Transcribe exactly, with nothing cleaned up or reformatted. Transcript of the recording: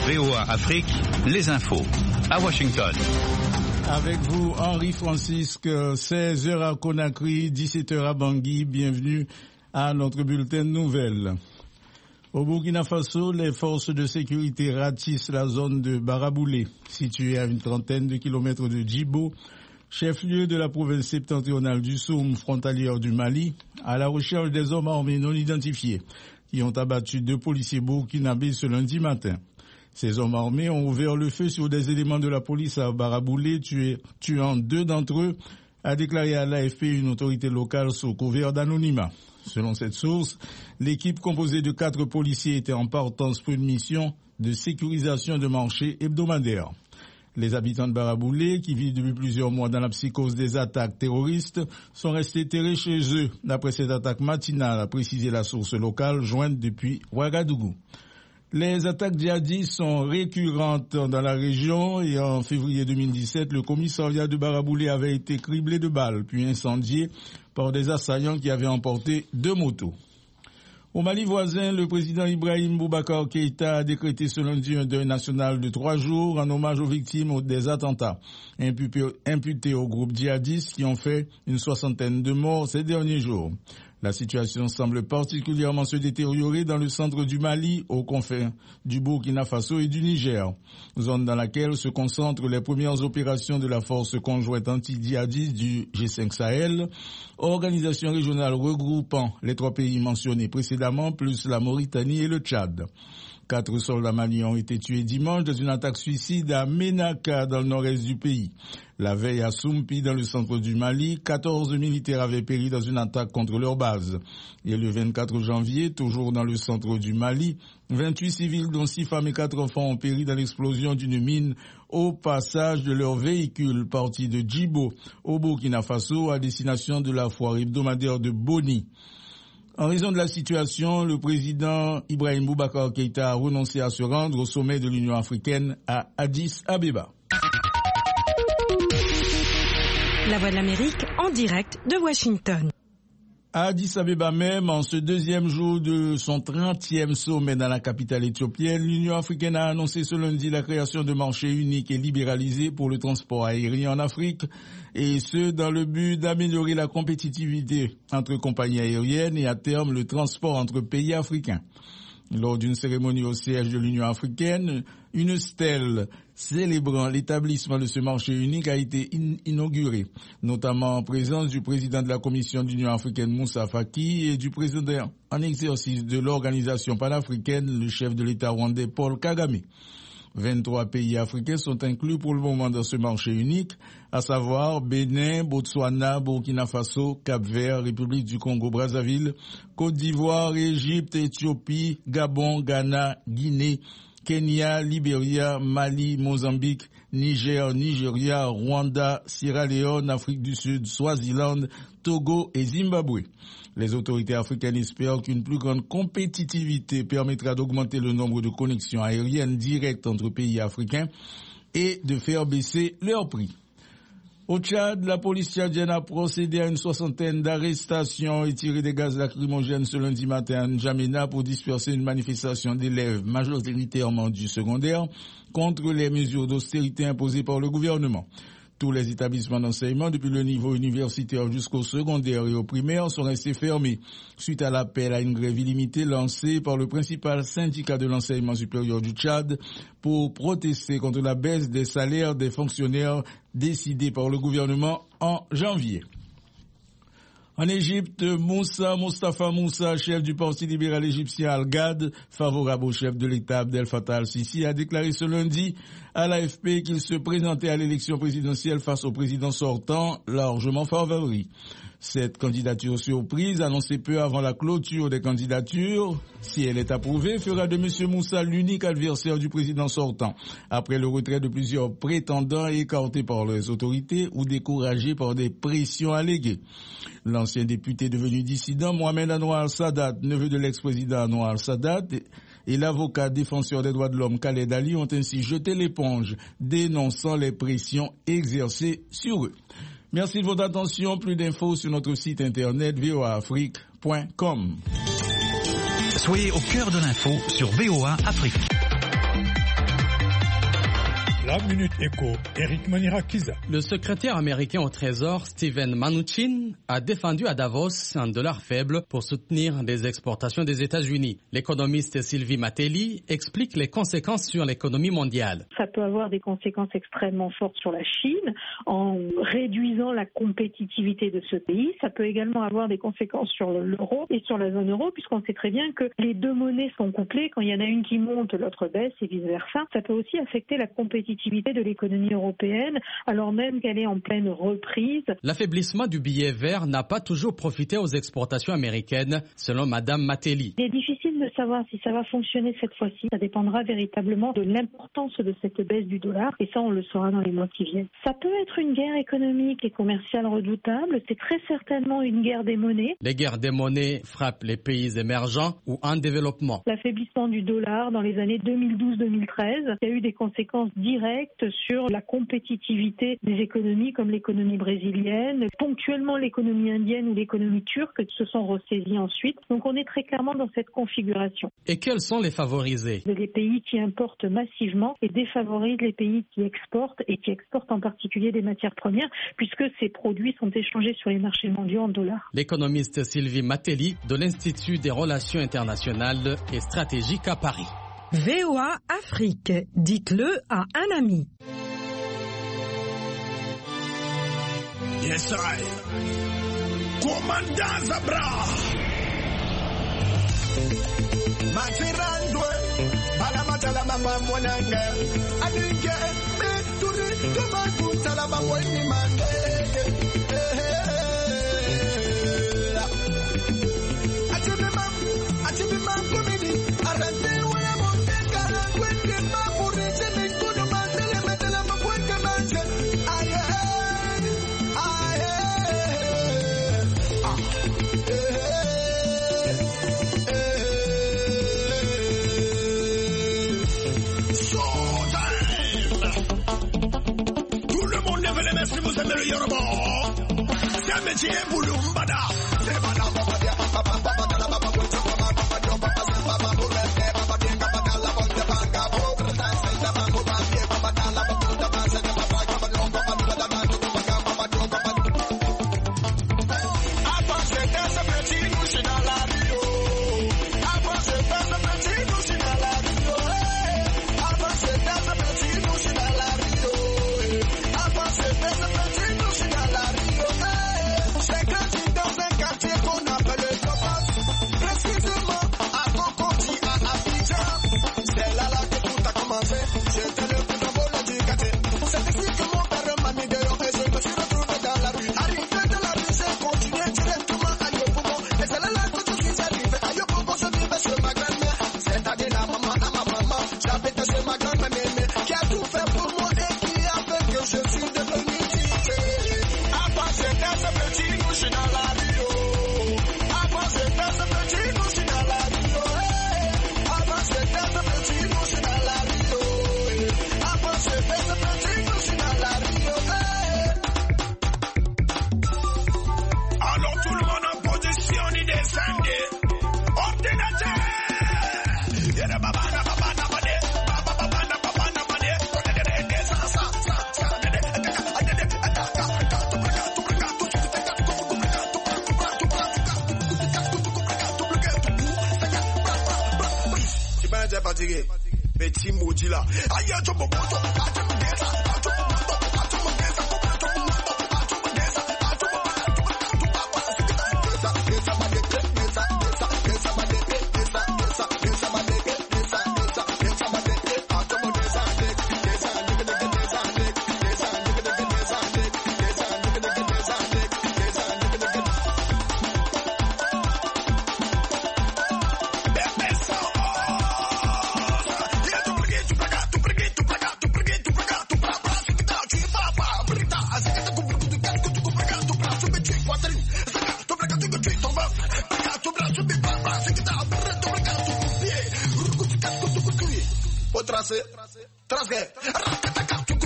V O A Afrique, les infos. À Washington. Avec vous, Henri Francisque, seize heures à Conakry, dix-sept heures à Bangui. Bienvenue à notre bulletin de nouvelles. Au Burkina Faso, les forces de sécurité ratissent la zone de Baraboulé, située à une trentaine de kilomètres de Djibo, chef-lieu de la province septentrionale du Soum, frontalière du Mali, à la recherche des hommes armés non identifiés qui ont abattu deux policiers burkinabés ce lundi matin. Ces hommes armés ont ouvert le feu sur des éléments de la police à Baraboulé, tué, tuant deux d'entre eux, a déclaré à l'A F P une autorité locale sous couvert d'anonymat. Selon cette source, l'équipe composée de quatre policiers était en partance pour une mission de sécurisation de marché hebdomadaire. Les habitants de Baraboulé, qui vivent depuis plusieurs mois dans la psychose des attaques terroristes, sont restés terrés chez eux, d'après cette attaque matinale, a précisé la source locale jointe depuis Ouagadougou. Les attaques djihadistes sont récurrentes dans la région et en février deux mille dix-sept, le commissariat de Baraboulé avait été criblé de balles puis incendié par des assaillants qui avaient emporté deux motos. Au Mali voisin, le président Ibrahim Boubacar Keïta a décrété ce lundi un deuil national de trois jours en hommage aux victimes des attentats imputés au groupe djihadiste qui ont fait une soixantaine de morts ces derniers jours. La situation semble particulièrement se détériorer dans le centre du Mali, aux confins du Burkina Faso et du Niger, zone dans laquelle se concentrent les premières opérations de la force conjointe anti-djihadiste du G cinq Sahel, organisation régionale regroupant les trois pays mentionnés précédemment, plus la Mauritanie et le Tchad. Quatre soldats maliens ont été tués dimanche dans une attaque suicide à Ménaka, dans le nord-est du pays. La veille à Soumpi, dans le centre du Mali, quatorze militaires avaient péri dans une attaque contre leur base. Et le vingt-quatre janvier, toujours dans le centre du Mali, vingt-huit civils, dont six femmes et quatre enfants, ont péri dans l'explosion d'une mine au passage de leur véhicule parti de Djibo, au Burkina Faso, à destination de la foire hebdomadaire de Boni. En raison de la situation, le président Ibrahim Boubacar Keïta a renoncé à se rendre au sommet de l'Union africaine à Addis Abeba. La Voix de l'Amérique en direct de Washington. À Addis Abeba même, en ce deuxième jour de son trentième sommet dans la capitale éthiopienne, l'Union africaine a annoncé ce lundi la création de marchés uniques et libéralisés pour le transport aérien en Afrique, et ce, dans le but d'améliorer la compétitivité entre compagnies aériennes et à terme le transport entre pays africains. Lors d'une cérémonie au siège de l'Union africaine, une stèle célébrant l'établissement de ce marché unique a été in- inaugurée, notamment en présence du président de la Commission de l'Union africaine Moussa Faki et du président en exercice de l'organisation panafricaine, le chef de l'État rwandais Paul Kagame. vingt-trois pays africains sont inclus pour le moment dans ce marché unique, à savoir Bénin, Botswana, Burkina Faso, Cap-Vert, République du Congo-Brazzaville, Côte d'Ivoire, Égypte, Éthiopie, Gabon, Ghana, Guinée, Kenya, Libéria, Mali, Mozambique, Niger, Nigeria, Rwanda, Sierra Leone, Afrique du Sud, Swaziland, Togo et Zimbabwe. Les autorités africaines espèrent qu'une plus grande compétitivité permettra d'augmenter le nombre de connexions aériennes directes entre pays africains et de faire baisser leurs prix. Au Tchad, la police tchadienne a procédé à une soixantaine d'arrestations et tiré des gaz lacrymogènes ce lundi matin à N'Djamena pour disperser une manifestation d'élèves majoritairement du secondaire contre les mesures d'austérité imposées par le gouvernement. Tous les établissements d'enseignement, depuis le niveau universitaire jusqu'au secondaire et au primaire, sont restés fermés suite à l'appel à une grève illimitée lancée par le principal syndicat de l'enseignement supérieur du Tchad pour protester contre la baisse des salaires des fonctionnaires décidée par le gouvernement en janvier. En Égypte, Moussa Mostafa Moussa, chef du Parti libéral égyptien Al-Ghad, favorable au chef de l'État Abdel Fattah al-Sisi, a déclaré ce lundi à l'A F P qu'il se présentait à l'élection présidentielle face au président sortant, largement favori. Cette candidature surprise, annoncée peu avant la clôture des candidatures, si elle est approuvée, fera de M. Moussa l'unique adversaire du président sortant, après le retrait de plusieurs prétendants écartés par les autorités ou découragés par des pressions alléguées. L'ancien député devenu dissident, Mohamed Anwar al-Sadat, neveu de l'ex-président Anwar al-Sadat, et l'avocat défenseur des droits de l'homme Khaled Ali ont ainsi jeté l'éponge, dénonçant les pressions exercées sur eux. Merci de votre attention. Plus d'infos sur notre site internet v o a afrique point com. Soyez au cœur de l'info sur V O A Afrique. Minute Éco, Eric Manirakiza. Le secrétaire américain au Trésor, Steven Mnuchin, a défendu à Davos un dollar faible pour soutenir les exportations des États-Unis. L'économiste Sylvie Matelli explique les conséquences sur l'économie mondiale. Ça peut avoir des conséquences extrêmement fortes sur la Chine en réduisant la compétitivité de ce pays. Ça peut également avoir des conséquences sur l'euro et sur la zone euro, puisqu'on sait très bien que les deux monnaies sont couplées. Quand il y en a une qui monte, l'autre baisse et vice-versa. Ça peut aussi affecter la compétitivité de l'économie européenne, alors même qu'elle est en pleine reprise. L'affaiblissement du billet vert n'a pas toujours profité aux exportations américaines, selon Madame Matelli. Il est difficile de savoir si ça va fonctionner cette fois-ci. Ça dépendra véritablement de l'importance de cette baisse du dollar, et ça, on le saura dans les mois qui viennent. Ça peut être une guerre économique et commerciale redoutable. C'est très certainement une guerre des monnaies. Les guerres des monnaies frappent les pays émergents ou en développement. L'affaiblissement du dollar dans les années deux mille douze deux mille treize, il y a eu des conséquences directes sur la compétitivité des économies comme l'économie brésilienne, ponctuellement l'économie indienne ou l'économie turque se sont ressaisies ensuite. Donc on est très clairement dans cette configuration. Et quels sont les favorisés? Les pays qui importent massivement et défavorisent les pays qui exportent et qui exportent en particulier des matières premières puisque ces produits sont échangés sur les marchés mondiaux en dollars. L'économiste Sylvie Matelli de l'Institut des relations internationales et stratégiques à Paris. V O A Afrique, dites-le à un ami. Yes, I. Commandant Zabra. Matirandwe. Balamatala mama mwananga. Adinge. Beturi. Tumakutala mabweni mandege. Atibimam. Atibimam kumidi. Arante. Petit maudit là. Aïe, tu me tracé, tracé,